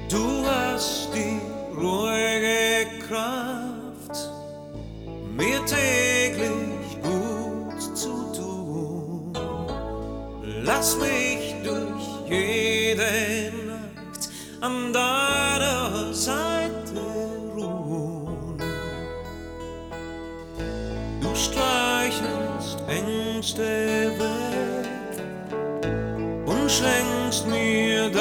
Du hast die ruhige Kraft, mir täglich gut zu tun. Lass mich durch jede Nacht an deiner Seite ruhen. Du streichelst Ängste weg und schenkst